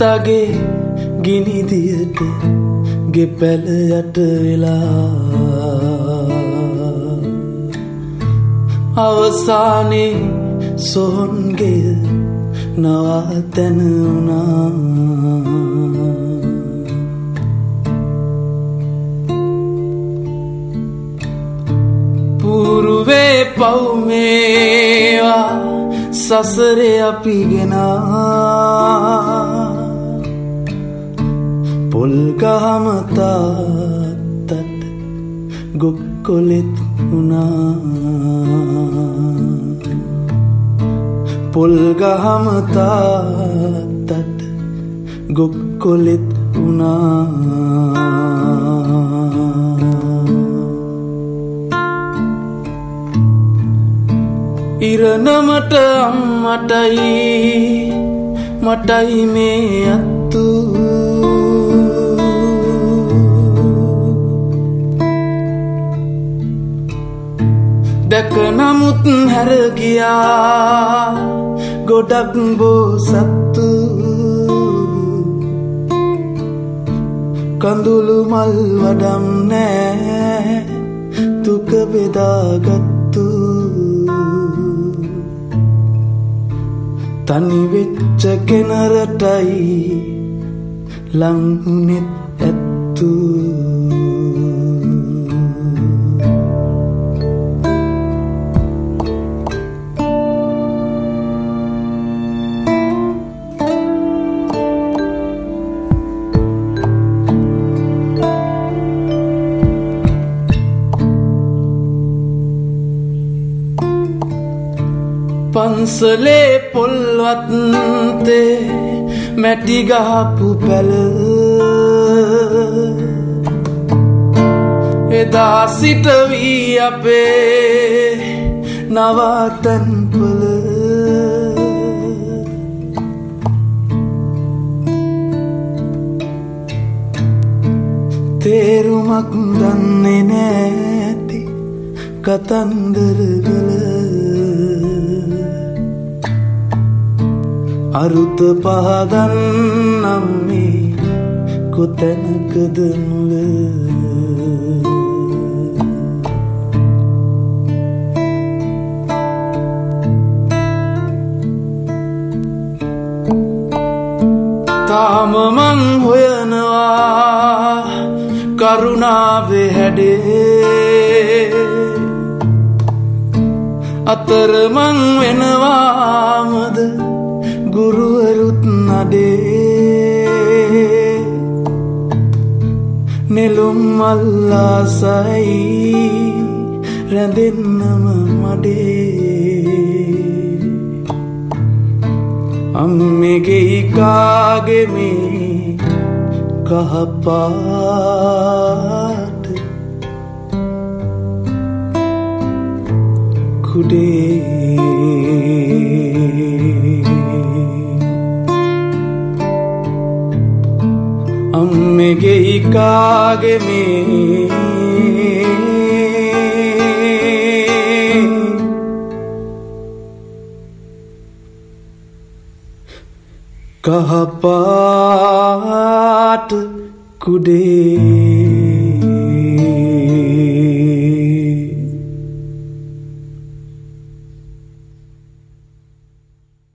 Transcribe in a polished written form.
තාත්තගේ ගිනිදියට ගෙපැල යට වෙලා අවසානයේ සොහොන්ගේ නවතන වුණා පුරුවේ පවුමේවා සසරේ අපි ගෙනා පොල්ගහම තාත්තට ගොක්කොලෙත් වුණා පොල්ගහම තාත්තට ගොක්කොලෙත් වුණා ඉරණමට අම්මටයි මටයි මේ අත්තු දැක නමුත් හැර ගියා ගොඩක් බෝසත්තු කඳුළු මල් වඩම් නෑ දුක බෙදාගත්තු තනි වෙච්ච කෙනරටයි ලංුනෙත් ඇත්තු පන්සලේ පොල්වත්තේ මැටි ගහපු පැල එදා සිට වී අපේ නවතන්පල තේරුමක් දන්නේ නැති කතන්දරවල අරුත පහදන්නම් මේ කොතැනකද මුල තාම මං හොයනවා කරුණාවේ හැඩේ අතර මං වෙනවාමද ගුරුවරුත් නඩේ නෙළුම් මල්ලාසයි රැඳෙන්නම මඩේ අම්මෙගේ කාගේ මේ කහපාට කුඩේ අම්මෙගේ කාගේ මේ කහපාට කුඩේ